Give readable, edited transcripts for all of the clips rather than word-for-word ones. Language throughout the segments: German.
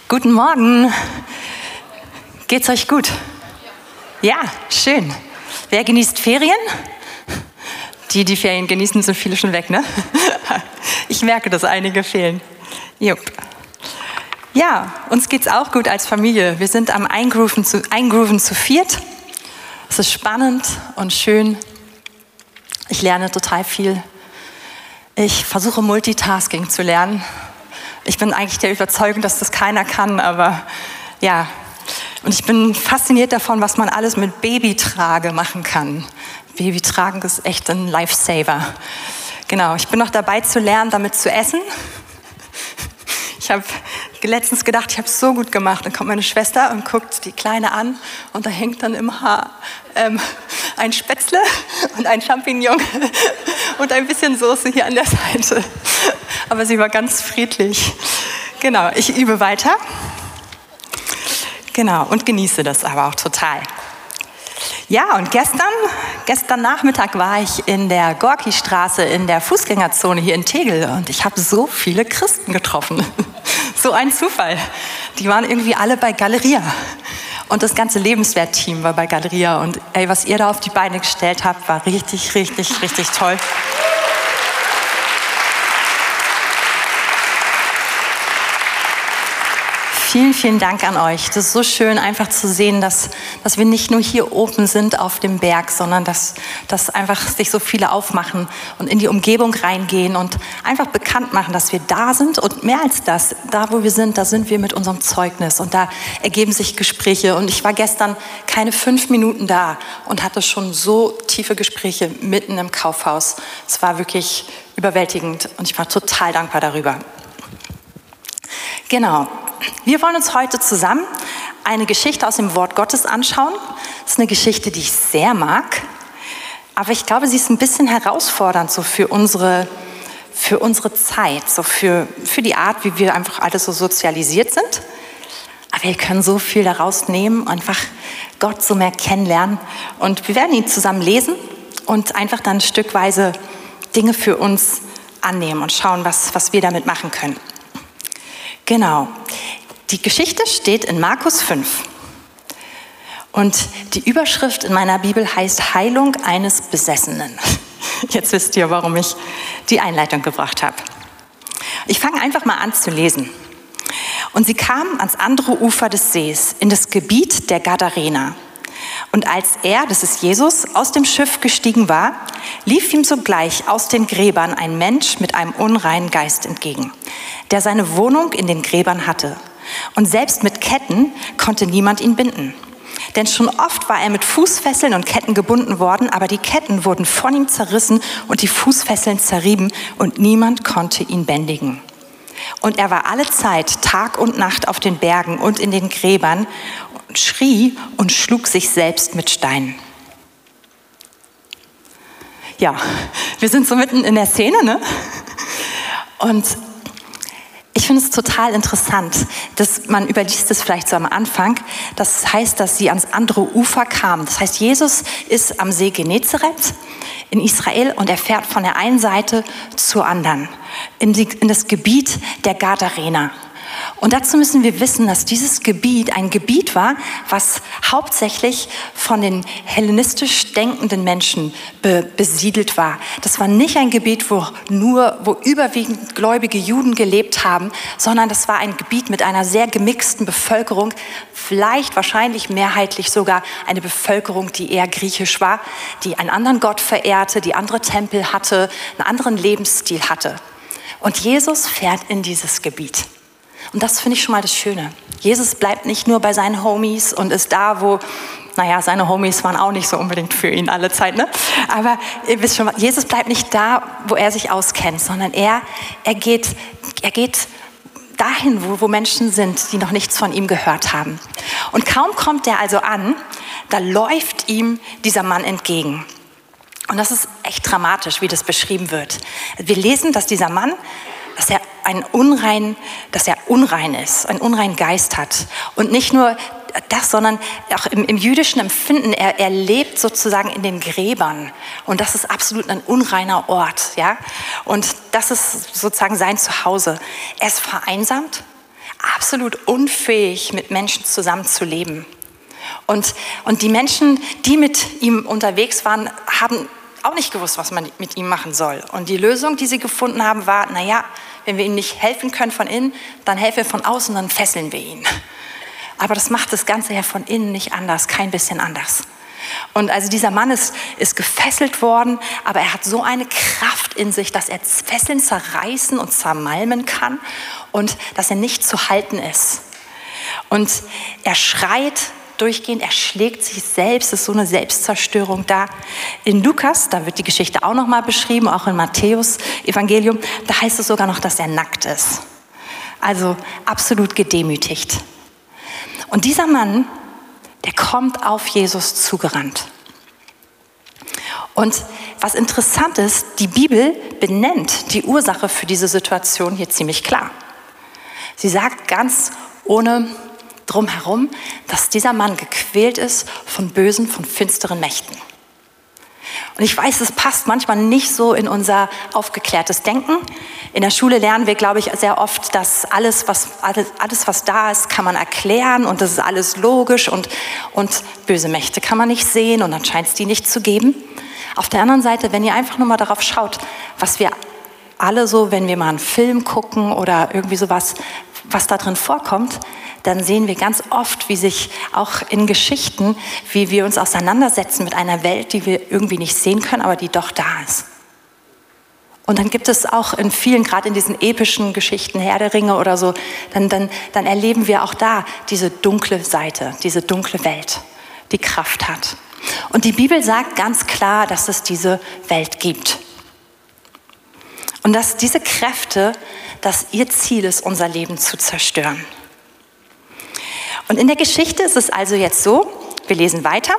Guten Morgen. Geht's euch gut? Ja, schön. Wer genießt Ferien? Die Ferien genießen, sind viele schon weg, ne? Ich merke, dass einige fehlen. Jupp. Ja, uns geht's auch gut als Familie. Wir sind am Eingrooven zu viert. Es ist spannend und schön. Ich lerne total viel. Ich versuche Multitasking zu lernen. Ich bin eigentlich der Überzeugung, dass das keiner kann, aber ja. Und ich bin fasziniert davon, was man alles mit Babytrage machen kann. Babytragen ist echt ein Lifesaver. Genau, ich bin noch dabei zu lernen, damit zu essen. Ich habe letztens gedacht, ich habe es so gut gemacht. Dann kommt meine Schwester und guckt die Kleine an und da hängt dann im Haar ein Spätzle und ein Champignon und ein bisschen Soße hier an der Seite. Aber sie war ganz friedlich. Genau, ich übe weiter. Genau, und genieße das aber auch total. Ja, und gestern Nachmittag war ich in der Gorki-Straße in der Fußgängerzone hier in Tegel und ich habe so viele Christen getroffen. So ein Zufall. Die waren irgendwie alle bei Galeria. Und das ganze Lebenswert-Team war bei Galeria. Und ey, was ihr da auf die Beine gestellt habt, war richtig, richtig, richtig toll. Vielen, vielen Dank an euch. Das ist so schön, einfach zu sehen, dass wir nicht nur hier oben sind auf dem Berg, sondern dass einfach sich so viele aufmachen und in die Umgebung reingehen und einfach bekannt machen, dass wir da sind. Und mehr als das, da wo wir sind, da sind wir mit unserem Zeugnis. Und da ergeben sich Gespräche. Und ich war gestern keine 5 Minuten da und hatte schon so tiefe Gespräche mitten im Kaufhaus. Es war wirklich überwältigend und ich war total dankbar darüber. Genau. Wir wollen uns heute zusammen eine Geschichte aus dem Wort Gottes anschauen. Das ist eine Geschichte, die ich sehr mag, aber ich glaube, sie ist ein bisschen herausfordernd so für unsere Zeit, so für die Art, wie wir einfach alle so sozialisiert sind. Aber wir können so viel daraus nehmen, einfach Gott so mehr kennenlernen. Und wir werden ihn zusammen lesen und einfach dann stückweise Dinge für uns annehmen und schauen, was wir damit machen können. Genau. Die Geschichte steht in Markus 5. Und die Überschrift in meiner Bibel heißt Heilung eines Besessenen. Jetzt wisst ihr, warum ich die Einleitung gebracht habe. Ich fange einfach mal an zu lesen. Und sie kamen ans andere Ufer des Sees, in das Gebiet der Gadarener. Und als er, das ist Jesus, aus dem Schiff gestiegen war, lief ihm sogleich aus den Gräbern ein Mensch mit einem unreinen Geist entgegen, der seine Wohnung in den Gräbern hatte. Und selbst mit Ketten konnte niemand ihn binden. Denn schon oft war er mit Fußfesseln und Ketten gebunden worden, aber die Ketten wurden von ihm zerrissen und die Fußfesseln zerrieben und niemand konnte ihn bändigen. Und er war alle Zeit, Tag und Nacht auf den Bergen und in den Gräbern und schrie und schlug sich selbst mit Steinen. Ja, wir sind so mitten in der Szene, ne? Und ich finde es total interessant, dass man überliest es vielleicht so am Anfang. Das heißt, dass sie ans andere Ufer kamen. Das heißt, Jesus ist am See Genezareth in Israel und er fährt von der einen Seite zur anderen in das Gebiet der Gadarener. Und dazu müssen wir wissen, dass dieses Gebiet ein Gebiet war, was hauptsächlich von den hellenistisch denkenden Menschen besiedelt war. Das war nicht ein Gebiet, wo überwiegend gläubige Juden gelebt haben, sondern das war ein Gebiet mit einer sehr gemixten Bevölkerung, wahrscheinlich mehrheitlich sogar eine Bevölkerung, die eher griechisch war, die einen anderen Gott verehrte, die andere Tempel hatte, einen anderen Lebensstil hatte. Und Jesus fährt in dieses Gebiet. Und das finde ich schon mal das Schöne. Jesus bleibt nicht nur bei seinen Homies und ist da, wo, seine Homies waren auch nicht so unbedingt für ihn alle Zeit, ne? Aber ihr wisst schon, Jesus bleibt nicht da, wo er sich auskennt, sondern er geht dahin, wo Menschen sind, die noch nichts von ihm gehört haben. Und kaum kommt er also an, da läuft ihm dieser Mann entgegen. Und das ist echt dramatisch, wie das beschrieben wird. Wir lesen, dass dieser Mann, dass er unrein ist, einen unreinen Geist hat. Und nicht nur das, sondern auch im jüdischen Empfinden, er lebt sozusagen in den Gräbern. Und das ist absolut ein unreiner Ort. Ja? Und das ist sozusagen sein Zuhause. Er ist vereinsamt, absolut unfähig, mit Menschen zusammenzuleben. Und die Menschen, die mit ihm unterwegs waren, haben auch nicht gewusst, was man mit ihm machen soll. Und die Lösung, die sie gefunden haben, war, naja, wenn wir ihm nicht helfen können von innen, dann helfen wir von außen, dann fesseln wir ihn. Aber das macht das Ganze ja von innen nicht anders, kein bisschen anders. Und also dieser Mann ist gefesselt worden, aber er hat so eine Kraft in sich, dass er Fesseln zerreißen und zermalmen kann und dass er nicht zu halten ist. Und er schreit durchgehend, er schlägt sich selbst, es ist so eine Selbstzerstörung da. In Lukas, da wird die Geschichte auch nochmal beschrieben, auch in Matthäus Evangelium, da heißt es sogar noch, dass er nackt ist. Also absolut gedemütigt. Und dieser Mann, der kommt auf Jesus zugerannt. Und was interessant ist, die Bibel benennt die Ursache für diese Situation hier ziemlich klar. Sie sagt ganz ohne drumherum, dass dieser Mann gequält ist von bösen, von finsteren Mächten. Und ich weiß, es passt manchmal nicht so in unser aufgeklärtes Denken. In der Schule lernen wir, glaube ich, sehr oft, dass alles, was da ist, kann man erklären und das ist alles logisch und böse Mächte kann man nicht sehen und dann scheint es die nicht zu geben. Auf der anderen Seite, wenn ihr einfach nur mal darauf schaut, was wir alle so, wenn wir mal einen Film gucken oder irgendwie sowas, was da drin vorkommt, dann sehen wir ganz oft, wie sich auch in Geschichten, wie wir uns auseinandersetzen mit einer Welt, die wir irgendwie nicht sehen können, aber die doch da ist. Und dann gibt es auch in vielen, gerade in diesen epischen Geschichten, Herr der Ringe oder so, dann erleben wir auch da diese dunkle Seite, diese dunkle Welt, die Kraft hat. Und die Bibel sagt ganz klar, dass es diese Welt gibt. Und dass diese Kräfte, dass ihr Ziel ist, unser Leben zu zerstören. Und in der Geschichte ist es also jetzt so, wir lesen weiter,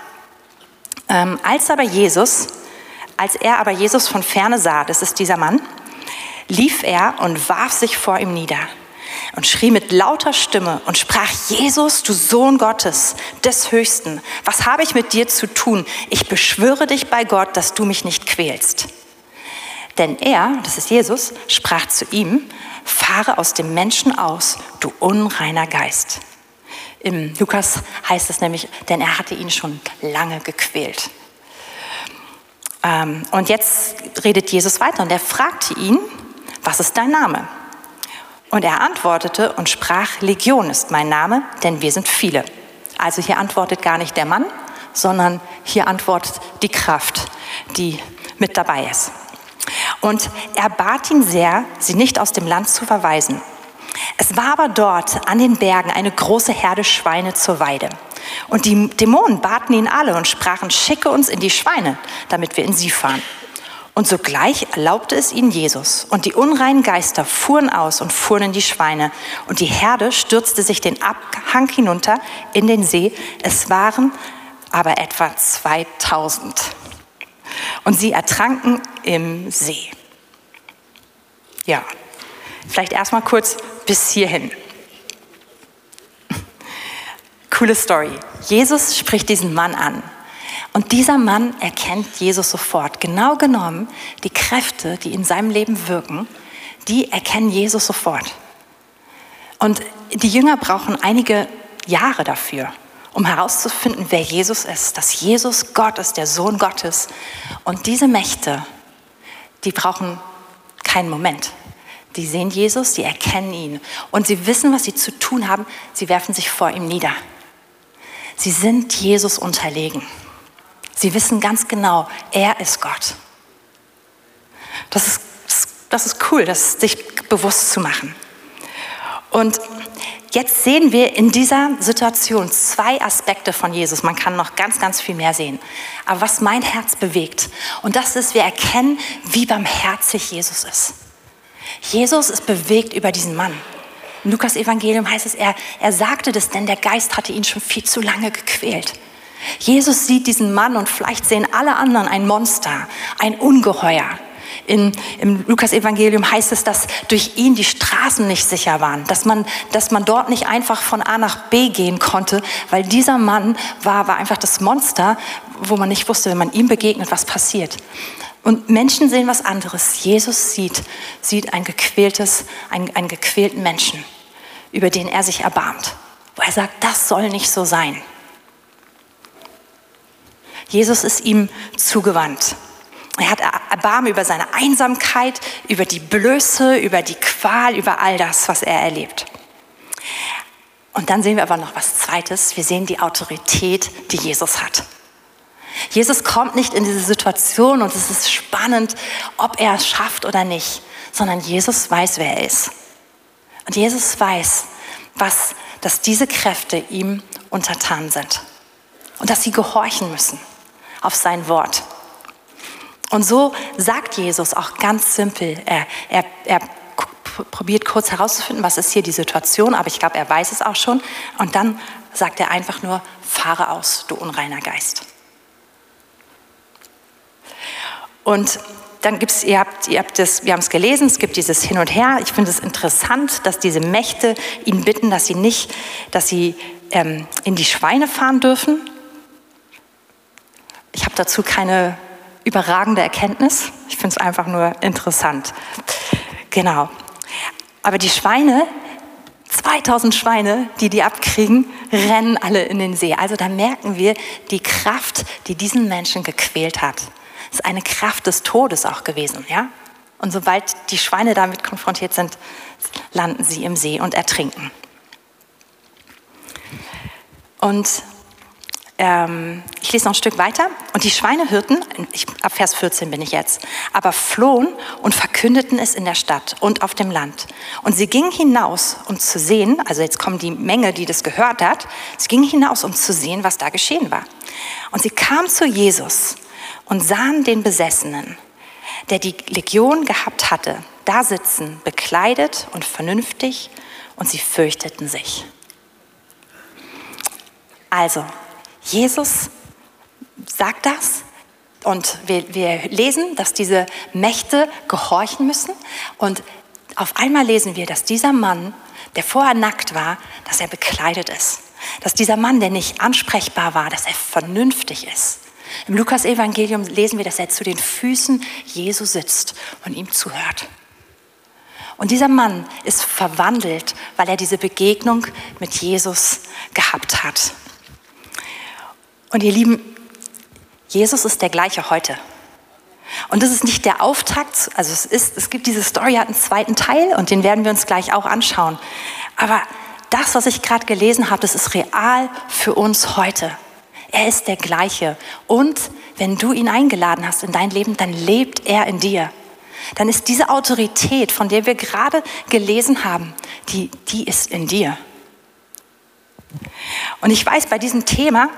als er aber Jesus von ferne sah, das ist dieser Mann, lief er und warf sich vor ihm nieder und schrie mit lauter Stimme und sprach: Jesus, du Sohn Gottes, des Höchsten, was habe ich mit dir zu tun? Ich beschwöre dich bei Gott, dass du mich nicht quälst. Denn er, das ist Jesus, sprach zu ihm: Fahre aus dem Menschen aus, du unreiner Geist. Im Lukas heißt es nämlich, denn er hatte ihn schon lange gequält. Und jetzt redet Jesus weiter und er fragte ihn: Was ist dein Name? Und er antwortete und sprach: Legion ist mein Name, denn wir sind viele. Also hier antwortet gar nicht der Mann, sondern hier antwortet die Kraft, die mit dabei ist. Und er bat ihn sehr, sie nicht aus dem Land zu verweisen. Es war aber dort an den Bergen eine große Herde Schweine zur Weide. Und die Dämonen baten ihn alle und sprachen: Schicke uns in die Schweine, damit wir in sie fahren. Und sogleich erlaubte es ihnen Jesus. Und die unreinen Geister fuhren aus und fuhren in die Schweine. Und die Herde stürzte sich den Abhang hinunter in den See. Es waren aber etwa 2000. Und sie ertranken im See. Ja, vielleicht erstmal kurz bis hierhin. Coole Story. Jesus spricht diesen Mann an. Und dieser Mann erkennt Jesus sofort. Genau genommen, die Kräfte, die in seinem Leben wirken, die erkennen Jesus sofort. Und die Jünger brauchen einige Jahre dafür, um herauszufinden, wer Jesus ist. Dass Jesus Gott ist, der Sohn Gottes. Und diese Mächte, die brauchen keinen Moment. Die sehen Jesus, die erkennen ihn. Und sie wissen, was sie zu tun haben. Sie werfen sich vor ihm nieder. Sie sind Jesus unterlegen. Sie wissen ganz genau, er ist Gott. Das ist cool, das sich bewusst zu machen. Und jetzt sehen wir in dieser Situation zwei Aspekte von Jesus. Man kann noch ganz, ganz viel mehr sehen. Aber was mein Herz bewegt, und das ist, wir erkennen, wie barmherzig Jesus ist. Jesus ist bewegt über diesen Mann. Im Lukas-Evangelium heißt es, er sagte das, denn der Geist hatte ihn schon viel zu lange gequält. Jesus sieht diesen Mann und vielleicht sehen alle anderen ein Monster, ein Ungeheuer. Im Lukas-Evangelium heißt es, dass durch ihn die Straßen nicht sicher waren, dass man dort nicht einfach von A nach B gehen konnte, weil dieser Mann war einfach das Monster, wo man nicht wusste, wenn man ihm begegnet, was passiert. Und Menschen sehen was anderes. Jesus sieht einen gequälten Menschen, über den er sich erbarmt, wo er sagt, das soll nicht so sein. Jesus ist ihm zugewandt. Er hat Erbarmen über seine Einsamkeit, über die Blöße, über die Qual, über all das, was er erlebt. Und dann sehen wir aber noch was Zweites. Wir sehen die Autorität, die Jesus hat. Jesus kommt nicht in diese Situation und es ist spannend, ob er es schafft oder nicht, sondern Jesus weiß, wer er ist. Und Jesus weiß, dass diese Kräfte ihm untertan sind und dass sie gehorchen müssen auf sein Wort. Und so sagt Jesus auch ganz simpel, er probiert kurz herauszufinden, was ist hier die Situation, aber ich glaube, er weiß es auch schon. Und dann sagt er einfach nur, fahre aus, du unreiner Geist. Und dann gibt's, wir haben es gelesen, es gibt dieses Hin und Her. Ich finde es interessant, dass diese Mächte ihn bitten, dass sie in die Schweine fahren dürfen. Ich habe dazu keine überragende Erkenntnis. Ich finde es einfach nur interessant. Genau. Aber die Schweine, 2000 Schweine, die abkriegen, rennen alle in den See. Also da merken wir die Kraft, die diesen Menschen gequält hat. Es ist eine Kraft des Todes auch gewesen, ja? Und sobald die Schweine damit konfrontiert sind, landen sie im See und ertrinken. Und ich lese noch ein Stück weiter. Und die Schweinehirten, ab Vers 14 bin ich jetzt, aber flohen und verkündeten es in der Stadt und auf dem Land. Und sie gingen hinaus, um zu sehen, also jetzt kommt die Menge, die das gehört hat, sie gingen hinaus, um zu sehen, was da geschehen war. Und sie kamen zu Jesus und sahen den Besessenen, der die Legion gehabt hatte, da sitzen, bekleidet und vernünftig, und sie fürchteten sich. Also, Jesus sagt das und wir lesen, dass diese Mächte gehorchen müssen, und auf einmal lesen wir, dass dieser Mann, der vorher nackt war, dass er bekleidet ist. Dass dieser Mann, der nicht ansprechbar war, dass er vernünftig ist. Im Lukas-Evangelium lesen wir, dass er zu den Füßen Jesu sitzt und ihm zuhört. Und dieser Mann ist verwandelt, weil er diese Begegnung mit Jesus gehabt hat. Und ihr Lieben, Jesus ist der gleiche heute. Und das ist nicht der Auftakt, also es gibt diese Story, hat einen zweiten Teil und den werden wir uns gleich auch anschauen. Aber das, was ich gerade gelesen habe, das ist real für uns heute. Er ist der gleiche. Und wenn du ihn eingeladen hast in dein Leben, dann lebt er in dir. Dann ist diese Autorität, von der wir gerade gelesen haben, die ist in dir. Und ich weiß, bei diesem Thema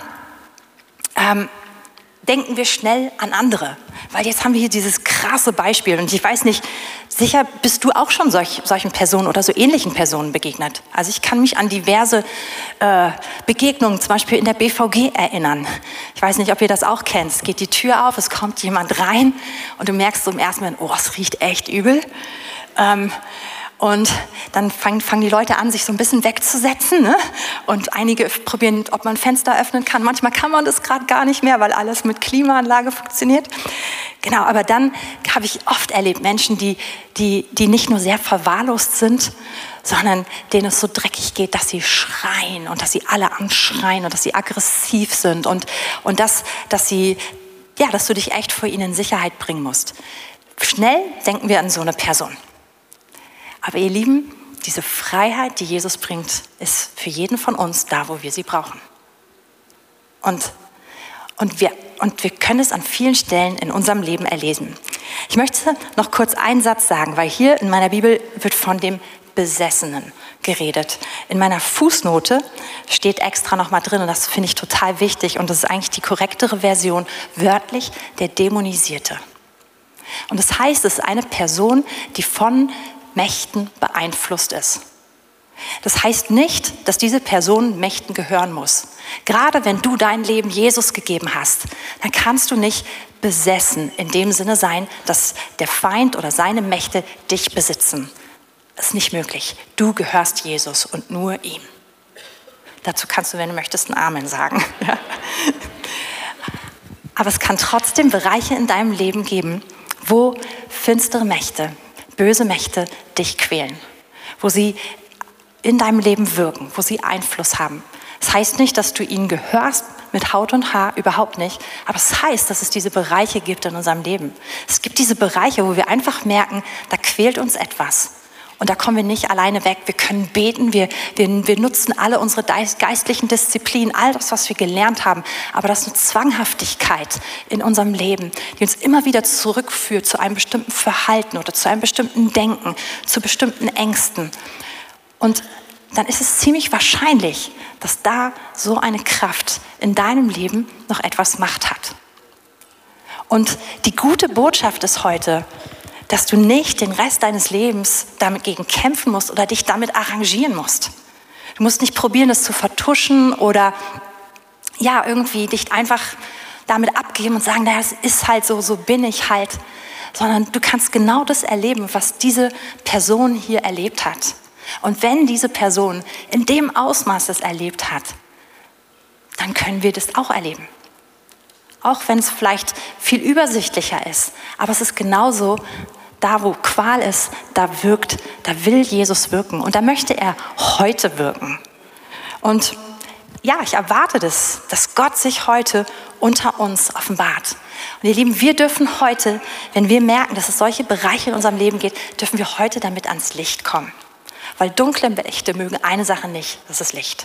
denken wir schnell an andere. Weil jetzt haben wir hier dieses krasse Beispiel. Und ich weiß nicht, sicher bist du auch schon solchen Personen oder so ähnlichen Personen begegnet. Also ich kann mich an diverse Begegnungen, zum Beispiel in der BVG, erinnern. Ich weiß nicht, ob ihr das auch kennt. Es geht die Tür auf, es kommt jemand rein und du merkst so im ersten Moment, oh, es riecht echt übel. Und dann fangen die Leute an, sich so ein bisschen wegzusetzen. Ne? Und einige probieren, ob man Fenster öffnen kann. Manchmal kann man das gerade gar nicht mehr, weil alles mit Klimaanlage funktioniert. Genau, aber dann habe ich oft erlebt, Menschen, die nicht nur sehr verwahrlost sind, sondern denen es so dreckig geht, dass sie schreien und dass sie alle anschreien und dass sie aggressiv sind und dass du dich echt vor ihnen in Sicherheit bringen musst. Schnell denken wir an so eine Person. Aber ihr Lieben, diese Freiheit, die Jesus bringt, ist für jeden von uns da, wo wir sie brauchen. Und wir können es an vielen Stellen in unserem Leben erlesen. Ich möchte noch kurz einen Satz sagen, weil hier in meiner Bibel wird von dem Besessenen geredet. In meiner Fußnote steht extra nochmal drin, und das finde ich total wichtig, und das ist eigentlich die korrektere Version, wörtlich der Dämonisierte. Und das heißt, es ist eine Person, die von Mächten beeinflusst ist. Das heißt nicht, dass diese Person Mächten gehören muss. Gerade wenn du dein Leben Jesus gegeben hast, dann kannst du nicht besessen in dem Sinne sein, dass der Feind oder seine Mächte dich besitzen. Das ist nicht möglich. Du gehörst Jesus und nur ihm. Dazu kannst du, wenn du möchtest, ein Amen sagen. Aber es kann trotzdem Bereiche in deinem Leben geben, wo finstere Mächte, böse Mächte dich quälen, wo sie in deinem Leben wirken, wo sie Einfluss haben. Das heißt nicht, dass du ihnen gehörst mit Haut und Haar, überhaupt nicht. Aber es heißt, dass es diese Bereiche gibt in unserem Leben. Es gibt diese Bereiche, wo wir einfach merken, da quält uns etwas. Und da kommen wir nicht alleine weg. Wir können beten, wir nutzen alle unsere geistlichen Disziplinen, all das, was wir gelernt haben. Aber das ist eine Zwanghaftigkeit in unserem Leben, die uns immer wieder zurückführt zu einem bestimmten Verhalten oder zu einem bestimmten Denken, zu bestimmten Ängsten. Und dann ist es ziemlich wahrscheinlich, dass da so eine Kraft in deinem Leben noch etwas Macht hat. Und die gute Botschaft ist heute, dass du nicht den Rest deines Lebens damit gegen kämpfen musst oder dich damit arrangieren musst. Du musst nicht probieren, das zu vertuschen oder ja, irgendwie dich einfach damit abgeben und sagen, naja, es ist halt so, so bin ich halt. Sondern du kannst genau das erleben, was diese Person hier erlebt hat. Und wenn diese Person in dem Ausmaß das erlebt hat, dann können wir das auch erleben. Auch wenn es vielleicht viel übersichtlicher ist. Aber es ist genauso, da wo Qual ist, da wirkt, da will Jesus wirken. Und da möchte er heute wirken. Und ja, ich erwarte das, dass Gott sich heute unter uns offenbart. Und ihr Lieben, wir dürfen heute, wenn wir merken, dass es solche Bereiche in unserem Leben geht, dürfen wir heute damit ans Licht kommen. Weil dunkle Mächte mögen eine Sache nicht, das ist Licht.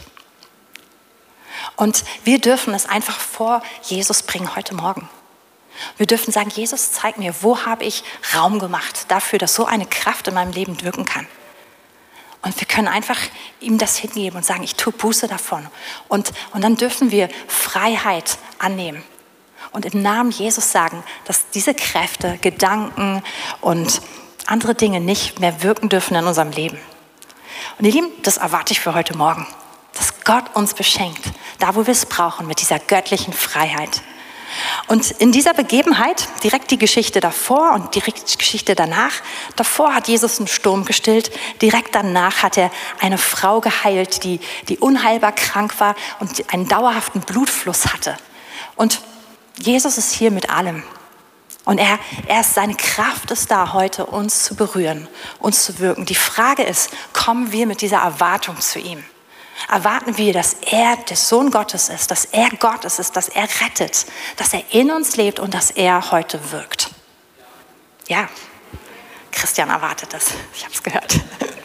Und wir dürfen es einfach vor Jesus bringen heute Morgen. Wir dürfen sagen, Jesus, zeig mir, wo habe ich Raum gemacht dafür, dass so eine Kraft in meinem Leben wirken kann. Und wir können einfach ihm das hingeben und sagen, ich tue Buße davon. Und dann dürfen wir Freiheit annehmen. Und im Namen Jesus sagen, dass diese Kräfte, Gedanken und andere Dinge nicht mehr wirken dürfen in unserem Leben. Und ihr Lieben, das erwarte ich für heute Morgen. Dass Gott uns beschenkt, da wo wir es brauchen, mit dieser göttlichen Freiheit. Und in dieser Begebenheit, direkt die Geschichte davor und direkt die Geschichte danach, davor hat Jesus einen Sturm gestillt, direkt danach hat er eine Frau geheilt, die unheilbar krank war und einen dauerhaften Blutfluss hatte. Und Jesus ist hier mit allem. Und seine Kraft ist da, heute uns zu berühren, uns zu wirken. Die Frage ist, kommen wir mit dieser Erwartung zu ihm? Erwarten wir, dass er der Sohn Gottes ist, dass er Gott ist, dass er rettet, dass er in uns lebt und dass er heute wirkt? Ja, Christian erwartet das. Ich habe es gehört.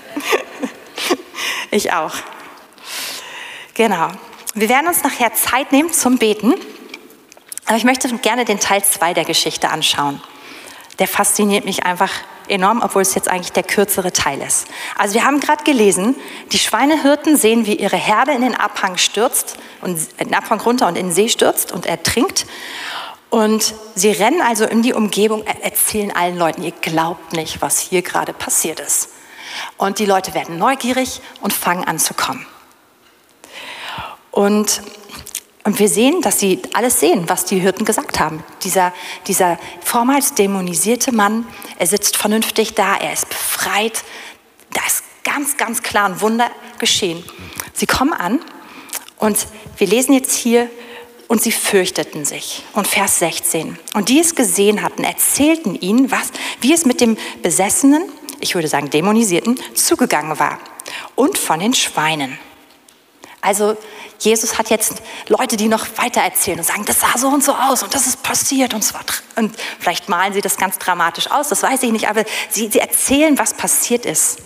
Ich auch. Genau. Wir werden uns nachher Zeit nehmen zum Beten. Aber ich möchte gerne den Teil 2 der Geschichte anschauen. Der fasziniert mich einfach enorm, obwohl es jetzt eigentlich der kürzere Teil ist. Also wir haben gerade gelesen, die Schweinehirten sehen, wie ihre Herde in den Abhang stürzt, und in den Abhang runter und in den See stürzt und ertrinkt. Und sie rennen also in die Umgebung, erzählen allen Leuten, ihr glaubt nicht, was hier gerade passiert ist. Und die Leute werden neugierig und fangen an zu kommen. Und wir sehen, dass sie alles sehen, was die Hirten gesagt haben. Dieser vormals dämonisierte Mann, er sitzt vernünftig da, er ist befreit. Da ist ganz, ganz klar ein Wunder geschehen. Sie kommen an und wir lesen jetzt hier, und sie fürchteten sich. Und Vers 16. Und die es gesehen hatten, erzählten ihnen, wie es mit dem Besessenen, ich würde sagen Dämonisierten, zugegangen war. Und von den Schweinen. Also Jesus hat jetzt Leute, die noch weiter erzählen und sagen, das sah so und so aus und das ist passiert und vielleicht malen sie das ganz dramatisch aus, das weiß ich nicht, aber sie erzählen, was passiert ist.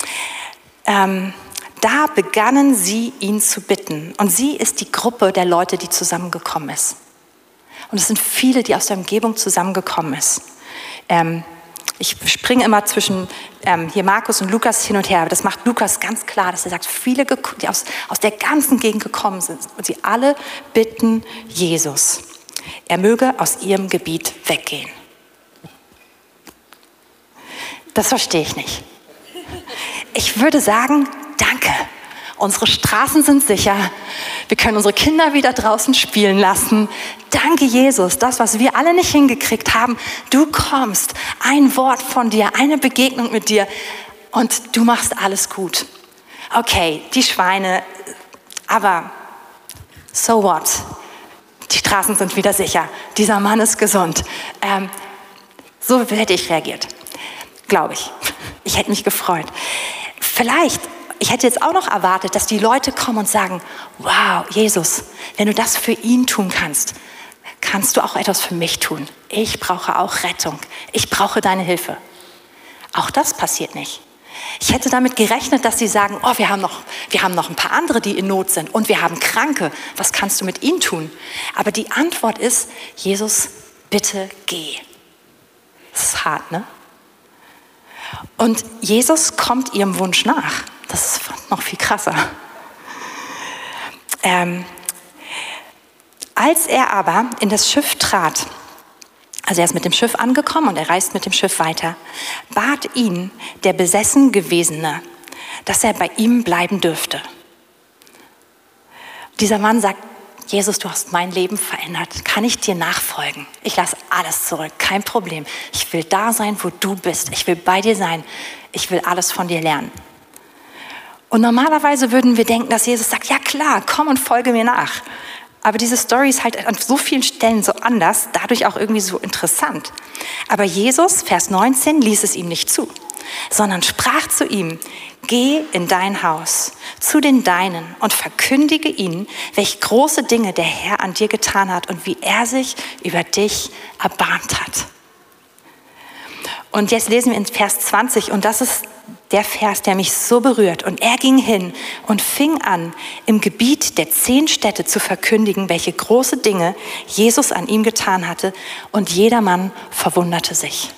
Da begannen sie, ihn zu bitten. Und sie ist die Gruppe der Leute, die zusammengekommen ist. Und es sind viele, die aus der Umgebung zusammengekommen ist. Ich springe immer zwischen hier Markus und Lukas hin und her, aber das macht Lukas ganz klar, dass er sagt, viele, die aus der ganzen Gegend gekommen sind, und sie alle bitten Jesus, er möge aus ihrem Gebiet weggehen. Das verstehe ich nicht. Ich würde sagen, danke. Unsere Straßen sind sicher. Wir können unsere Kinder wieder draußen spielen lassen. Danke, Jesus, das, was wir alle nicht hingekriegt haben. Du kommst, ein Wort von dir, eine Begegnung mit dir und du machst alles gut. Okay, die Schweine, aber so what? Die Straßen sind wieder sicher. Dieser Mann ist gesund. So hätte ich reagiert, glaube ich. Ich hätte mich gefreut. Vielleicht Ich hätte jetzt auch noch erwartet, dass die Leute kommen und sagen, wow, Jesus, wenn du das für ihn tun kannst, kannst du auch etwas für mich tun. Ich brauche auch Rettung. Ich brauche deine Hilfe. Auch das passiert nicht. Ich hätte damit gerechnet, dass sie sagen, oh, wir haben noch ein paar andere, die in Not sind und wir haben Kranke. Was kannst du mit ihnen tun? Aber die Antwort ist, Jesus, bitte geh. Das ist hart, ne? Und Jesus kommt ihrem Wunsch nach. Das ist noch viel krasser. Als er aber in das Schiff trat, also er ist mit dem Schiff angekommen und er reist mit dem Schiff weiter, bat ihn der besessen Gewesene, dass er bei ihm bleiben dürfte. Dieser Mann sagt, Jesus, du hast mein Leben verändert. Kann ich dir nachfolgen? Ich lasse alles zurück, kein Problem. Ich will da sein, wo du bist. Ich will bei dir sein. Ich will alles von dir lernen. Und normalerweise würden wir denken, dass Jesus sagt, ja klar, komm und folge mir nach. Aber diese Story ist halt an so vielen Stellen so anders, dadurch auch irgendwie so interessant. Aber Jesus, Vers 19, ließ es ihm nicht zu, sondern sprach zu ihm, geh in dein Haus, zu den Deinen und verkündige ihnen, welche große Dinge der Herr an dir getan hat und wie er sich über dich erbarmt hat. Und jetzt lesen wir in Vers 20 und das ist der Vers, der mich so berührt. Und er ging hin und fing an, im Gebiet der 10 Städte zu verkündigen, welche große Dinge Jesus an ihm getan hatte. Und jedermann verwunderte sich.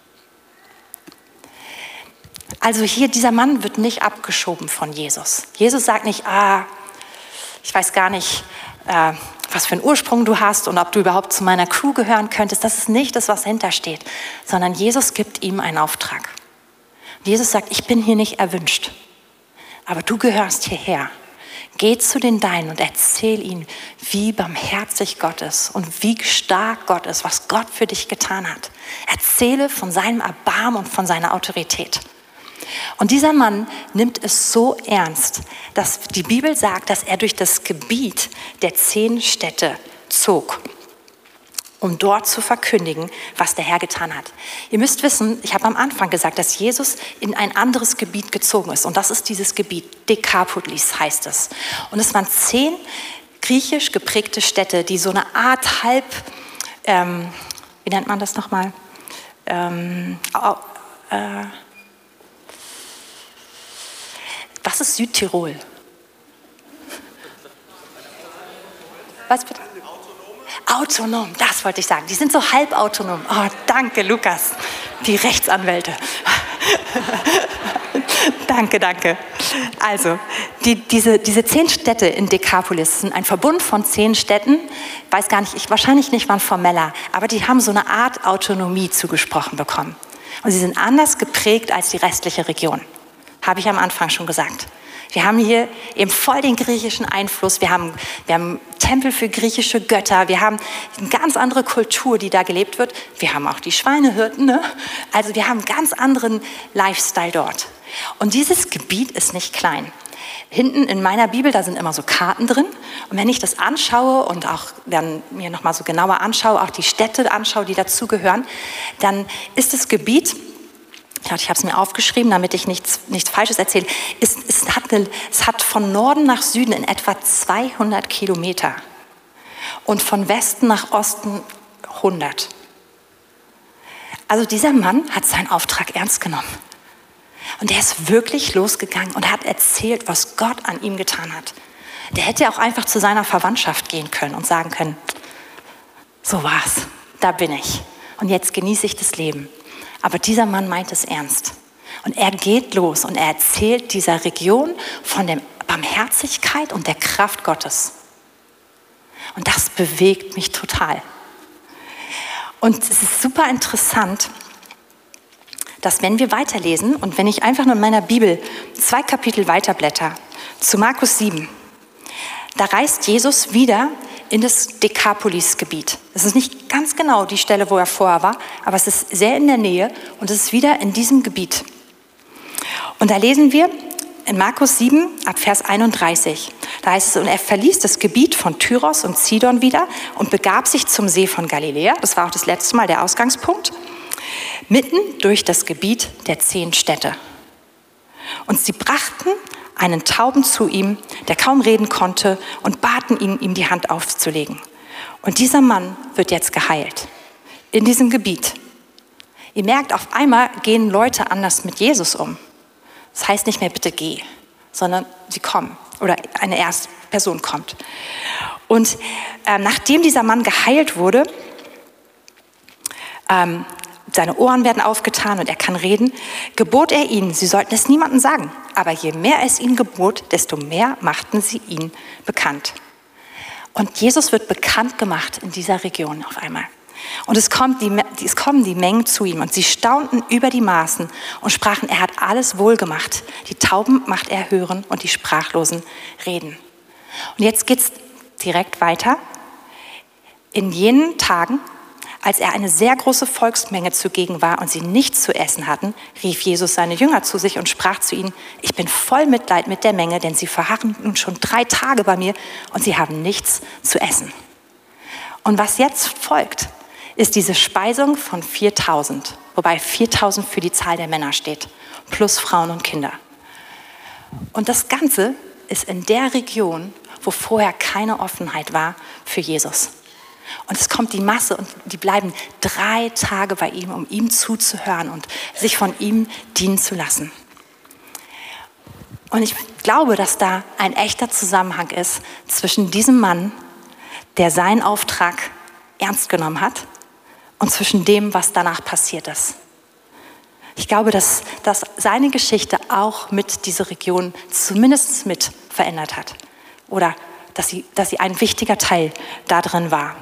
Also hier, dieser Mann wird nicht abgeschoben von Jesus. Jesus sagt nicht, ich weiß gar nicht, was für einen Ursprung du hast und ob du überhaupt zu meiner Crew gehören könntest. Das ist nicht das, was dahinter steht, sondern Jesus gibt ihm einen Auftrag. Jesus sagt, ich bin hier nicht erwünscht, aber du gehörst hierher. Geh zu den Deinen und erzähl ihnen, wie barmherzig Gott ist und wie stark Gott ist, was Gott für dich getan hat. Erzähle von seinem Erbarmen und von seiner Autorität. Und dieser Mann nimmt es so ernst, dass die Bibel sagt, dass er durch das Gebiet der 10 Städte zog, um dort zu verkündigen, was der Herr getan hat. Ihr müsst wissen, ich habe am Anfang gesagt, dass Jesus in ein anderes Gebiet gezogen ist. Und das ist dieses Gebiet, Dekapolis heißt es. Und es waren 10 griechisch geprägte Städte, die so eine Art wie nennt man das nochmal? Was ist Südtirol? Was bitte? Autonom, das wollte ich sagen. Die sind so halbautonom. Oh, danke, Lukas, die Rechtsanwälte. Danke. Also, diese 10 Städte in Dekapolis sind ein Verbund von 10 Städten. Weiß gar nicht, wahrscheinlich nicht mal formeller, aber die haben so eine Art Autonomie zugesprochen bekommen. Und sie sind anders geprägt als die restliche Region. Habe ich am Anfang schon gesagt. Wir haben hier eben voll den griechischen Einfluss. Wir haben Tempel für griechische Götter. Wir haben eine ganz andere Kultur, die da gelebt wird. Wir haben auch die Schweinehirten. Ne? Also wir haben einen ganz anderen Lifestyle dort. Und dieses Gebiet ist nicht klein. Hinten in meiner Bibel, da sind immer so Karten drin. Und wenn ich das anschaue und auch dann mir nochmal so genauer anschaue, auch die Städte anschaue, die dazugehören, dann ist das Gebiet, ich habe es mir aufgeschrieben, damit ich nichts Falsches erzähle. Es hat von Norden nach Süden in etwa 200 Kilometer und von Westen nach Osten 100. Also dieser Mann hat seinen Auftrag ernst genommen. Und er ist wirklich losgegangen und hat erzählt, was Gott an ihm getan hat. Der hätte auch einfach zu seiner Verwandtschaft gehen können und sagen können, so war's, da bin ich. Und jetzt genieße ich das Leben. Aber dieser Mann meint es ernst. Und er geht los und er erzählt dieser Region von der Barmherzigkeit und der Kraft Gottes. Und das bewegt mich total. Und es ist super interessant, dass wenn wir weiterlesen und wenn ich einfach nur in meiner Bibel 2 Kapitel weiterblätter, zu Markus 7, da reist Jesus wieder in das Dekapolis-Gebiet. Es ist nicht ganz genau die Stelle, wo er vorher war, aber es ist sehr in der Nähe und es ist wieder in diesem Gebiet. Und da lesen wir in Markus 7 ab Vers 31. Da heißt es, und er verließ das Gebiet von Tyros und Sidon wieder und begab sich zum See von Galiläa. Das war auch das letzte Mal der Ausgangspunkt. Mitten durch das Gebiet der 10 Städte. Und sie brachten einen Tauben zu ihm, der kaum reden konnte, und baten ihn, ihm die Hand aufzulegen. Und dieser Mann wird jetzt geheilt. In diesem Gebiet. Ihr merkt, auf einmal gehen Leute anders mit Jesus um. Das heißt nicht mehr, bitte geh, sondern sie kommen oder eine erste Person kommt. Und nachdem dieser Mann geheilt wurde, seine Ohren werden aufgetan und er kann reden, gebot er ihnen, sie sollten es niemandem sagen. Aber je mehr es ihnen gebot, desto mehr machten sie ihn bekannt. Und Jesus wird bekannt gemacht in dieser Region auf einmal. Und es kommen die Mengen zu ihm und sie staunten über die Maßen und sprachen, er hat alles wohl gemacht. Die Tauben macht er hören und die Sprachlosen reden. Und jetzt geht's direkt weiter. In jenen Tagen, als er eine sehr große Volksmenge zugegen war und sie nichts zu essen hatten, rief Jesus seine Jünger zu sich und sprach zu ihnen, ich bin voll Mitleid mit der Menge, denn sie verharren nun schon 3 Tage bei mir und sie haben nichts zu essen. Und was jetzt folgt, ist diese Speisung von 4.000, wobei 4.000 für die Zahl der Männer steht, plus Frauen und Kinder. Und das Ganze ist in der Region, wo vorher keine Offenheit war für Jesus. Und es kommt die Masse und die bleiben 3 Tage bei ihm, um ihm zuzuhören und sich von ihm dienen zu lassen. Und ich glaube, dass da ein echter Zusammenhang ist zwischen diesem Mann, der seinen Auftrag ernst genommen hat, und zwischen dem, was danach passiert ist. Ich glaube, dass seine Geschichte auch mit dieser Region zumindest mit verändert hat. Oder dass sie ein wichtiger Teil da drin war.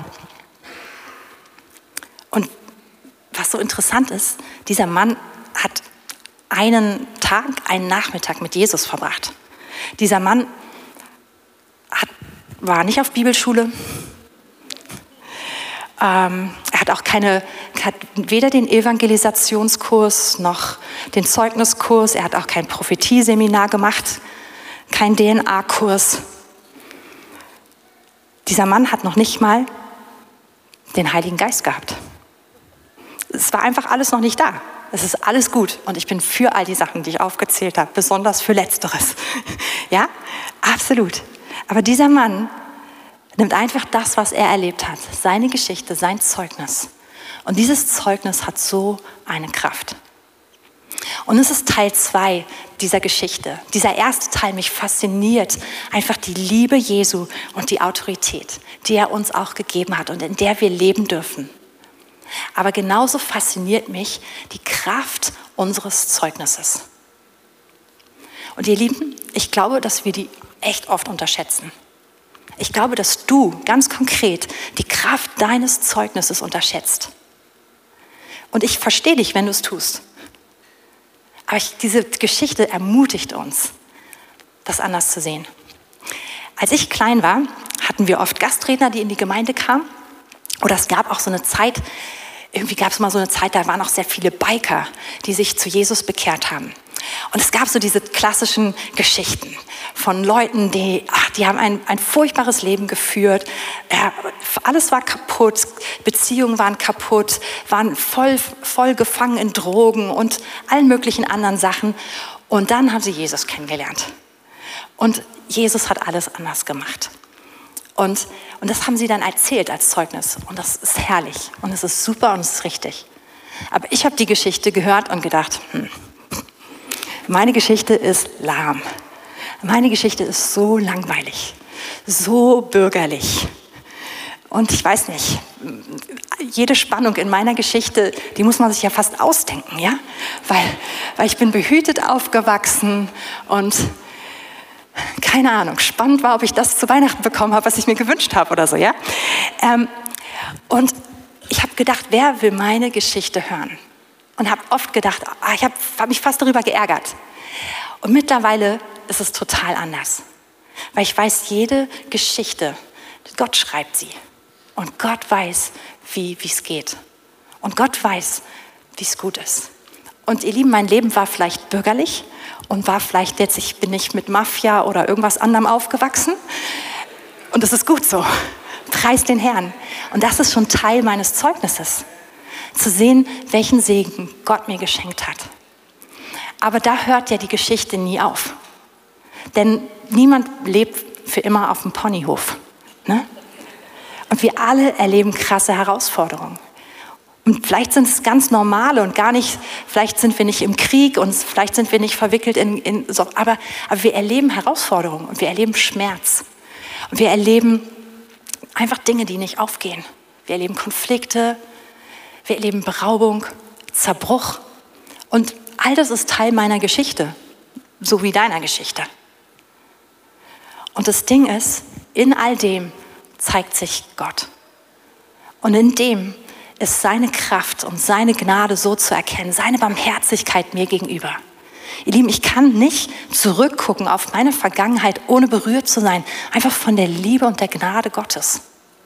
Und was so interessant ist, dieser Mann hat einen Nachmittag mit Jesus verbracht. Dieser Mann war nicht auf Bibelschule. Er hat auch weder den Evangelisationskurs noch den Zeugniskurs. Er hat auch kein Prophetieseminar gemacht, kein DNA-Kurs. Dieser Mann hat noch nicht mal den Heiligen Geist gehabt. Es war einfach alles noch nicht da. Es ist alles gut und ich bin für all die Sachen, die ich aufgezählt habe, besonders für Letzteres. Ja, absolut. Aber dieser Mann nimmt einfach das, was er erlebt hat, seine Geschichte, sein Zeugnis. Und dieses Zeugnis hat so eine Kraft. Und es ist Teil 2 dieser Geschichte. Dieser erste Teil mich fasziniert. Einfach die Liebe Jesu und die Autorität, die er uns auch gegeben hat und in der wir leben dürfen. Aber genauso fasziniert mich die Kraft unseres Zeugnisses. Und ihr Lieben, ich glaube, dass wir die echt oft unterschätzen. Ich glaube, dass du ganz konkret die Kraft deines Zeugnisses unterschätzt. Und ich verstehe dich, wenn du es tust. Aber diese Geschichte ermutigt uns, das anders zu sehen. Als ich klein war, hatten wir oft Gastredner, die in die Gemeinde kamen. Oder es gab auch so eine Zeit, da waren auch sehr viele Biker, die sich zu Jesus bekehrt haben. Und es gab so diese klassischen Geschichten von Leuten, die haben ein furchtbares Leben geführt. Alles war kaputt, Beziehungen waren kaputt, waren voll gefangen in Drogen und allen möglichen anderen Sachen. Und dann haben sie Jesus kennengelernt. Und Jesus hat alles anders gemacht. Und das haben sie dann erzählt als Zeugnis. Und das ist herrlich und es ist super und es ist richtig. Aber ich habe die Geschichte gehört und gedacht, meine Geschichte ist lahm. Meine Geschichte ist so langweilig, so bürgerlich. Und ich weiß nicht, jede Spannung in meiner Geschichte, die muss man sich ja fast ausdenken, ja? Weil ich bin behütet aufgewachsen und keine Ahnung, spannend war, ob ich das zu Weihnachten bekommen habe, was ich mir gewünscht habe oder so, ja? Und ich habe gedacht, wer will meine Geschichte hören? Und habe oft gedacht, ich habe mich fast darüber geärgert. Und mittlerweile ist es total anders. Weil ich weiß, jede Geschichte, Gott schreibt sie. Und Gott weiß, wie es geht. Und Gott weiß, wie es gut ist. Und ihr Lieben, mein Leben war vielleicht bürgerlich und war vielleicht jetzt, ich bin nicht mit Mafia oder irgendwas anderem aufgewachsen. Und das ist gut so. Preis den Herrn. Und das ist schon Teil meines Zeugnisses. Zu sehen, welchen Segen Gott mir geschenkt hat. Aber da hört ja die Geschichte nie auf. Denn niemand lebt für immer auf dem Ponyhof. Ne? Und wir alle erleben krasse Herausforderungen. Und vielleicht sind es ganz normale und gar nicht, vielleicht sind wir nicht im Krieg und vielleicht sind wir nicht verwickelt aber wir erleben Herausforderungen und wir erleben Schmerz. Und wir erleben einfach Dinge, die nicht aufgehen. Wir erleben Konflikte, wir erleben Beraubung, Zerbruch. Und all das ist Teil meiner Geschichte, so wie deiner Geschichte. Und das Ding ist, in all dem zeigt sich Gott. Und in dem ist seine Kraft und seine Gnade so zu erkennen, seine Barmherzigkeit mir gegenüber. Ihr Lieben, ich kann nicht zurückgucken auf meine Vergangenheit, ohne berührt zu sein, einfach von der Liebe und der Gnade Gottes.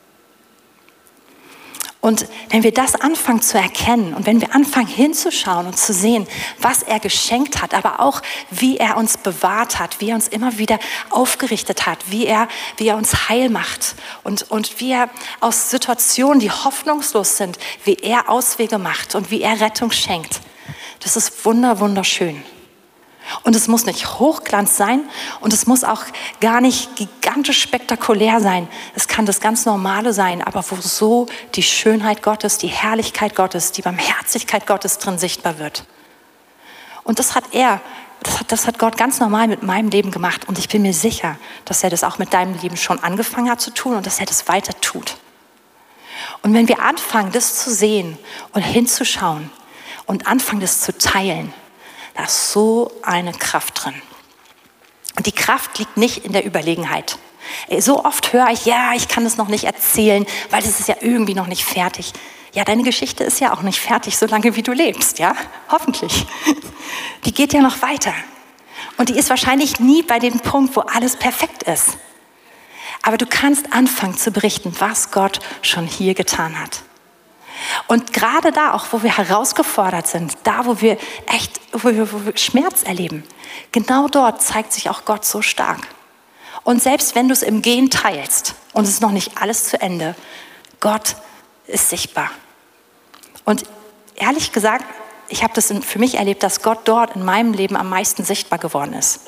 Und wenn wir das anfangen zu erkennen und wenn wir anfangen hinzuschauen und zu sehen, was er geschenkt hat, aber auch wie er uns bewahrt hat, wie er uns immer wieder aufgerichtet hat, wie er uns heil macht und wie er aus Situationen, die hoffnungslos sind, wie er Auswege macht und wie er Rettung schenkt. Das ist wunderschön. Und es muss nicht Hochglanz sein und es muss auch gar nicht gigantisch spektakulär sein. Es kann das ganz Normale sein, aber wo so die Schönheit Gottes, die Herrlichkeit Gottes, die Barmherzigkeit Gottes drin sichtbar wird. Und das hat Gott ganz normal mit meinem Leben gemacht. Und ich bin mir sicher, dass er das auch mit deinem Leben schon angefangen hat zu tun und dass er das weiter tut. Und wenn wir anfangen, das zu sehen und hinzuschauen und anfangen, das zu teilen, da ist so eine Kraft drin. Und die Kraft liegt nicht in der Überlegenheit. So oft höre ich, ja, ich kann es noch nicht erzählen, weil es ist ja irgendwie noch nicht fertig. Ja, deine Geschichte ist ja auch nicht fertig, solange wie du lebst, ja? Hoffentlich. Die geht ja noch weiter. Und die ist wahrscheinlich nie bei dem Punkt, wo alles perfekt ist. Aber du kannst anfangen zu berichten, was Gott schon hier getan hat. Und gerade da, auch wo wir herausgefordert sind, da wo wir Schmerz erleben, genau dort zeigt sich auch Gott so stark. Und selbst wenn du es im Gehen teilst und es ist noch nicht alles zu Ende, Gott ist sichtbar. Und ehrlich gesagt, ich habe das für mich erlebt, dass Gott dort in meinem Leben am meisten sichtbar geworden ist.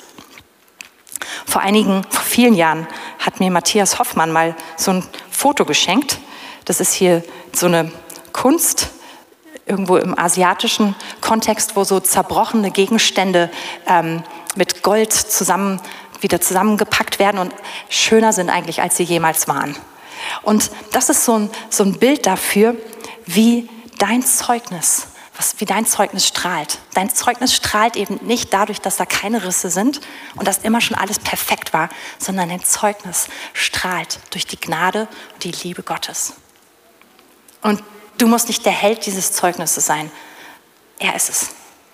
Vor vielen Jahren hat mir Matthias Hoffmann mal so ein Foto geschenkt. Das ist hier so eine Kunst, irgendwo im asiatischen Kontext, wo so zerbrochene Gegenstände mit Gold wieder zusammengepackt werden und schöner sind eigentlich, als sie jemals waren. Und das ist so ein Bild dafür, wie dein Zeugnis strahlt. Dein Zeugnis strahlt eben nicht dadurch, dass da keine Risse sind und dass immer schon alles perfekt war, sondern dein Zeugnis strahlt durch die Gnade und die Liebe Gottes. Und du musst nicht der Held dieses Zeugnisses sein. Er ist es.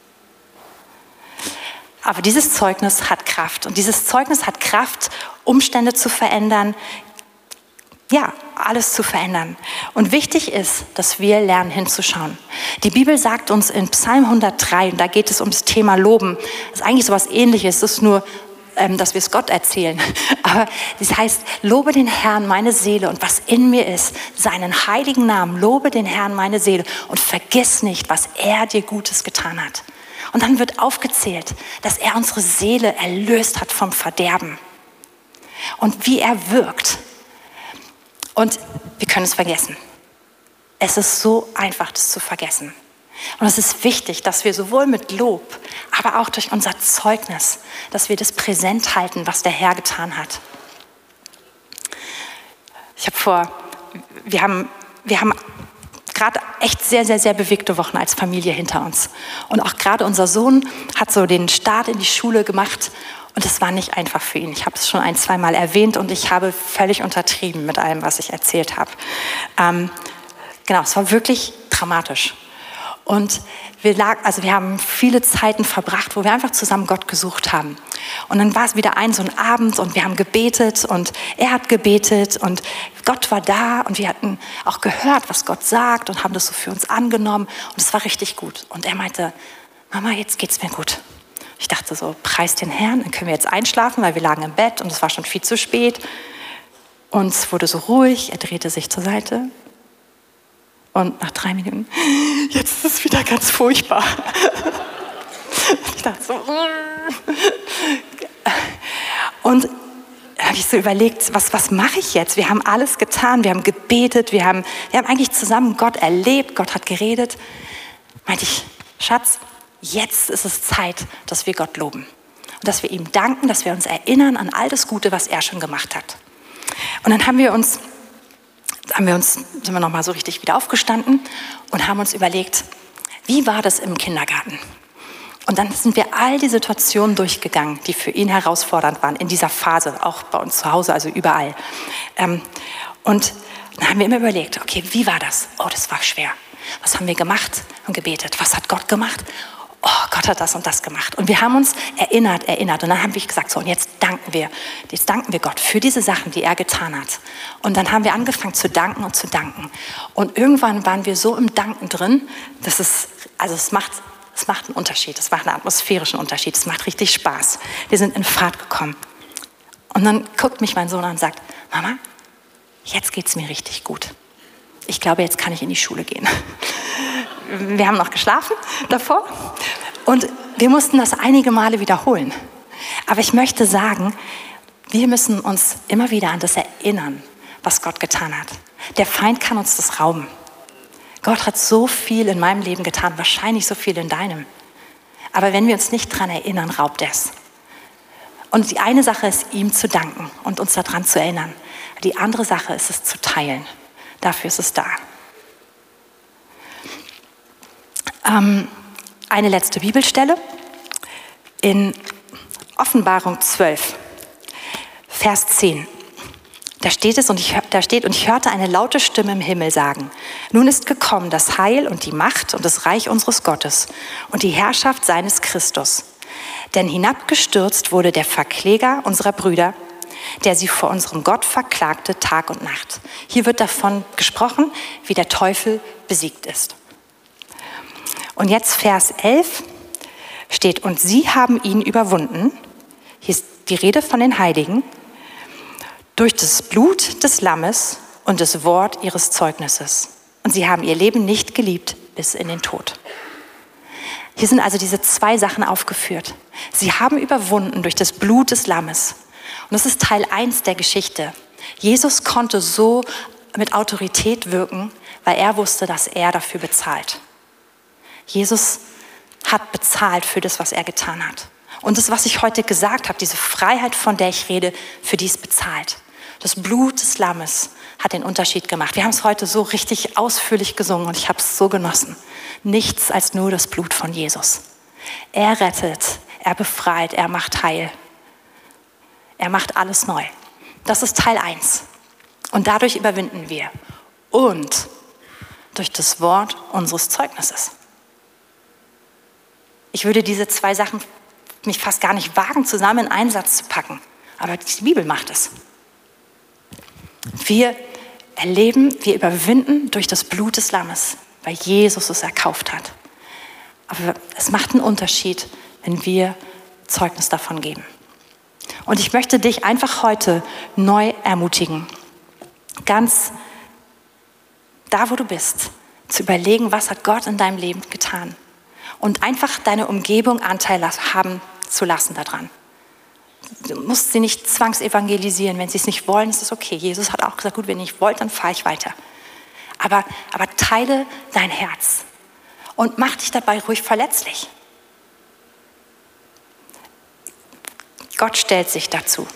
Aber dieses Zeugnis hat Kraft. Und dieses Zeugnis hat Kraft, Umstände zu verändern. Ja, alles zu verändern. Und wichtig ist, dass wir lernen hinzuschauen. Die Bibel sagt uns in Psalm 103, und da geht es um das Thema Loben. Das ist eigentlich so was Ähnliches, es ist nur, dass wir es Gott erzählen. Aber das heißt, lobe den Herrn meine Seele und was in mir ist, seinen heiligen Namen, lobe den Herrn meine Seele und vergiss nicht, was er dir Gutes getan hat. Und dann wird aufgezählt, dass er unsere Seele erlöst hat vom Verderben und wie er wirkt. Und wir können es vergessen. Es ist so einfach, das zu vergessen. Und es ist wichtig, dass wir sowohl mit Lob, aber auch durch unser Zeugnis, dass wir das präsent halten, was der Herr getan hat. Wir haben gerade echt sehr, sehr, sehr bewegte Wochen als Familie hinter uns. Und auch gerade unser Sohn hat so den Start in die Schule gemacht. Und es war nicht einfach für ihn. Ich habe es schon 1-2 Mal erwähnt und ich habe völlig untertrieben mit allem, was ich erzählt habe. Es war wirklich dramatisch. Und wir haben viele Zeiten verbracht, wo wir einfach zusammen Gott gesucht haben. Und dann war es wieder so ein Abend und wir haben gebetet und er hat gebetet und Gott war da und wir hatten auch gehört, was Gott sagt und haben das so für uns angenommen und es war richtig gut. Und er meinte, Mama, jetzt geht's mir gut. Ich dachte so, preis den Herrn, dann können wir jetzt einschlafen, weil wir lagen im Bett und es war schon viel zu spät. Und es wurde so ruhig, er drehte sich zur Seite. Und nach 3 Minuten, jetzt ist es wieder ganz furchtbar. Ich dachte so, Und da habe ich so überlegt, was mache ich jetzt? Wir haben alles getan, wir haben gebetet, wir haben eigentlich zusammen Gott erlebt, Gott hat geredet. Meinte ich, Schatz, jetzt ist es Zeit, dass wir Gott loben. Und dass wir ihm danken, dass wir uns erinnern an all das Gute, was er schon gemacht hat. Und dann sind wir nochmal so richtig wieder aufgestanden und haben uns überlegt, wie war das im Kindergarten? Und dann sind wir all die Situationen durchgegangen, die für ihn herausfordernd waren in dieser Phase, auch bei uns zu Hause, also überall. Und dann haben wir immer überlegt, okay, wie war das? Oh, das war schwer. Was haben wir gemacht und gebetet? Was hat Gott gemacht? Oh, Gott hat das und das gemacht. Und wir haben uns erinnert. Und dann haben wir gesagt, so, und jetzt danken wir Gott für diese Sachen, die er getan hat. Und dann haben wir angefangen zu danken und zu danken. Und irgendwann waren wir so im Danken drin, dass es macht einen Unterschied. Es macht einen atmosphärischen Unterschied. Es macht richtig Spaß. Wir sind in Fahrt gekommen. Und dann guckt mich mein Sohn an und sagt, Mama, jetzt geht's mir richtig gut. Ich glaube, jetzt kann ich in die Schule gehen. Wir haben noch geschlafen davor und wir mussten das einige Male wiederholen. Aber ich möchte sagen, wir müssen uns immer wieder an das erinnern, was Gott getan hat. Der Feind kann uns das rauben. Gott hat so viel in meinem Leben getan, wahrscheinlich so viel in deinem. Aber wenn wir uns nicht daran erinnern, raubt er es. Und die eine Sache ist, ihm zu danken und uns daran zu erinnern. Die andere Sache ist es zu teilen. Dafür ist es da. Eine letzte Bibelstelle in Offenbarung 12, Vers 10. Da steht, und ich hörte eine laute Stimme im Himmel sagen, nun ist gekommen das Heil und die Macht und das Reich unseres Gottes und die Herrschaft seines Christus. Denn hinabgestürzt wurde der Verkläger unserer Brüder, der sie vor unserem Gott verklagte Tag und Nacht. Hier wird davon gesprochen, wie der Teufel besiegt ist. Und jetzt Vers 11 steht, und sie haben ihn überwunden, hier ist die Rede von den Heiligen, durch das Blut des Lammes und das Wort ihres Zeugnisses. Und sie haben ihr Leben nicht geliebt bis in den Tod. Hier sind also diese zwei Sachen aufgeführt. Sie haben überwunden durch das Blut des Lammes. Und das ist Teil 1 der Geschichte. Jesus konnte so mit Autorität wirken, weil er wusste, dass er dafür bezahlt. Jesus hat bezahlt für das, was er getan hat. Und das, was ich heute gesagt habe, diese Freiheit, von der ich rede, für die ist bezahlt. Das Blut des Lammes hat den Unterschied gemacht. Wir haben es heute so richtig ausführlich gesungen und ich habe es so genossen. Nichts als nur das Blut von Jesus. Er rettet, er befreit, er macht heil. Er macht alles neu. Das ist Teil 1. Und dadurch überwinden wir. Und durch das Wort unseres Zeugnisses. Ich würde diese zwei Sachen mich fast gar nicht wagen, zusammen in einen Satz zu packen. Aber die Bibel macht es. Wir erleben, wir überwinden durch das Blut des Lammes, weil Jesus es erkauft hat. Aber es macht einen Unterschied, wenn wir Zeugnis davon geben. Und ich möchte dich einfach heute neu ermutigen, ganz da, wo du bist, zu überlegen, was hat Gott in deinem Leben getan. Und einfach deine Umgebung Anteil haben zu lassen daran. Du musst sie nicht zwangsevangelisieren. Wenn sie es nicht wollen, ist es okay. Jesus hat auch gesagt, gut, wenn ihr nicht wollt, dann fahre ich weiter. Aber teile dein Herz und mach dich dabei ruhig verletzlich. Gott stellt sich dazu.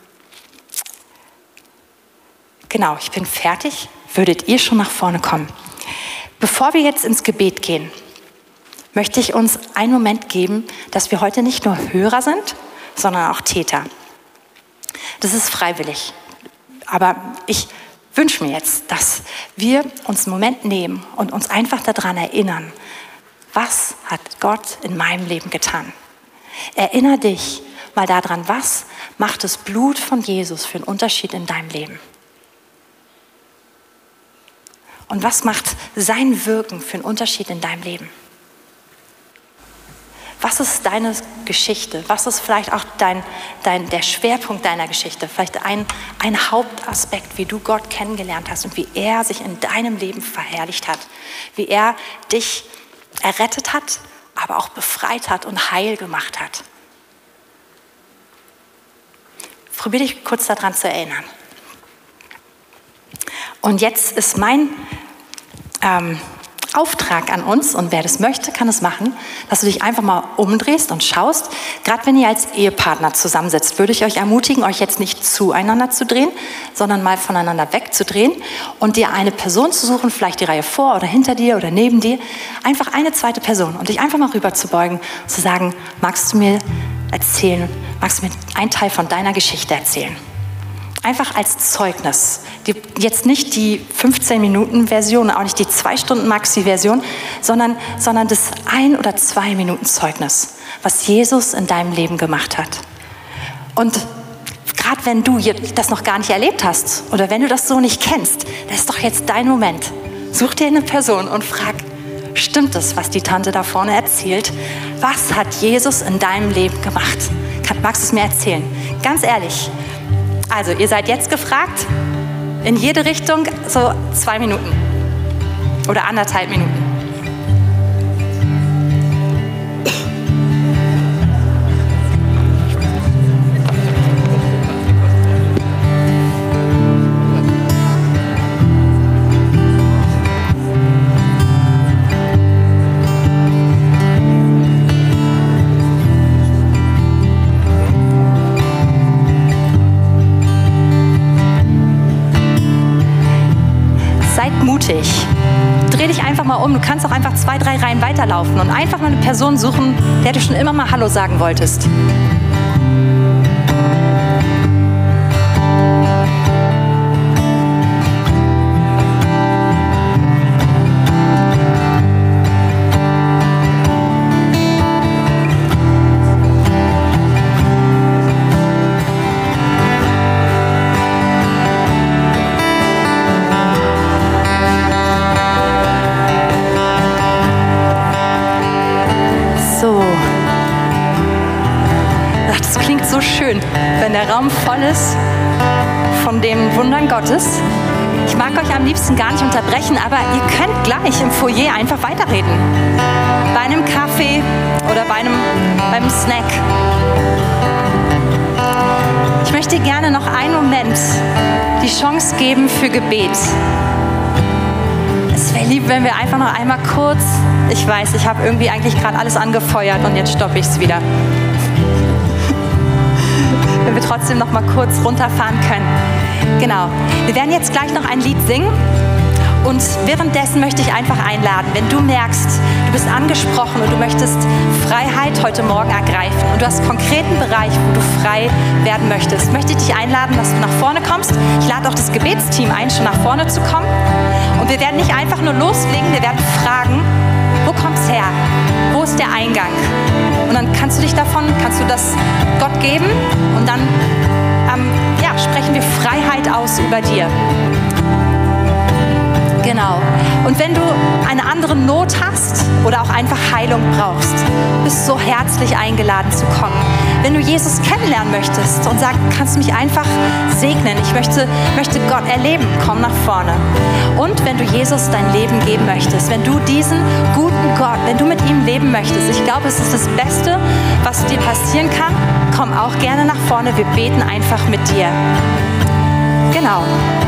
Genau, ich bin fertig. Würdet ihr schon nach vorne kommen? Bevor wir jetzt ins Gebet gehen, möchte ich uns einen Moment geben, dass wir heute nicht nur Hörer sind, sondern auch Täter. Das ist freiwillig. Aber ich wünsche mir jetzt, dass wir uns einen Moment nehmen und uns einfach daran erinnern, was hat Gott in meinem Leben getan? Erinnere dich mal daran, was macht das Blut von Jesus für einen Unterschied in deinem Leben? Und was macht sein Wirken für einen Unterschied in deinem Leben? Was ist deine Geschichte? Was ist vielleicht auch der Schwerpunkt deiner Geschichte? Vielleicht ein Hauptaspekt, wie du Gott kennengelernt hast und wie er sich in deinem Leben verherrlicht hat. Wie er dich errettet hat, aber auch befreit hat und heil gemacht hat. Probier dich kurz daran zu erinnern. Und jetzt ist mein Auftrag an uns, und wer das möchte, kann es machen, dass du dich einfach mal umdrehst und schaust. Gerade wenn ihr als Ehepartner zusammensitzt, würde ich euch ermutigen, euch jetzt nicht zueinander zu drehen, sondern mal voneinander wegzudrehen und dir eine Person zu suchen, vielleicht die Reihe vor oder hinter dir oder neben dir, einfach eine zweite Person und dich einfach mal rüber zu beugen und zu sagen, magst du mir erzählen, magst du mir einen Teil von deiner Geschichte erzählen? Einfach als Zeugnis. Jetzt nicht die 15-Minuten-Version, auch nicht die 2-Stunden-Maxi-Version, sondern das 1 oder 2 Minuten Zeugnis, was Jesus in deinem Leben gemacht hat. Und gerade wenn du das noch gar nicht erlebt hast oder wenn du das so nicht kennst, das ist doch jetzt dein Moment. Such dir eine Person und frag, stimmt es, was die Tante da vorne erzählt? Was hat Jesus in deinem Leben gemacht? Magst du es mir erzählen? Ganz ehrlich. Also, ihr seid jetzt gefragt, in jede Richtung so 2 Minuten oder 1,5 Minuten. Mutig. Dreh dich einfach mal um. Du kannst auch einfach 2, 3 Reihen weiterlaufen und einfach mal eine Person suchen, der du schon immer mal Hallo sagen wolltest. So schön, wenn der Raum voll ist von den Wundern Gottes. Ich mag euch am liebsten gar nicht unterbrechen, aber ihr könnt gleich im Foyer einfach weiterreden. Bei einem Kaffee oder beim Snack. Ich möchte gerne noch einen Moment die Chance geben für Gebet. Es wäre lieb, wenn wir einfach noch einmal kurz, ich weiß, ich habe irgendwie eigentlich gerade alles angefeuert und jetzt stoppe ich es wieder. Wenn wir trotzdem noch mal kurz runterfahren können. Genau. Wir werden jetzt gleich noch ein Lied singen und währenddessen möchte ich einfach einladen, wenn du merkst, du bist angesprochen und du möchtest Freiheit heute Morgen ergreifen und du hast einen konkreten Bereich, wo du frei werden möchtest, möchte ich dich einladen, dass du nach vorne kommst. Ich lade auch das Gebetsteam ein, schon nach vorne zu kommen. Und wir werden nicht einfach nur loslegen, wir werden fragen, wo kommt's her? Wo ist der Eingang? Und dann kannst du das Gott geben und dann sprechen wir Freiheit aus über dir. Genau. Und wenn du eine andere Not hast oder auch einfach Heilung brauchst, bist so herzlich eingeladen zu kommen. Wenn du Jesus kennenlernen möchtest und sagst, kannst du mich einfach segnen, ich möchte Gott erleben, komm nach vorne. Und wenn du Jesus dein Leben geben möchtest, wenn du diesen guten Gott, wenn du mit ihm leben möchtest, ich glaube, es ist das Beste, was dir passieren kann, komm auch gerne nach vorne, wir beten einfach mit dir. Genau.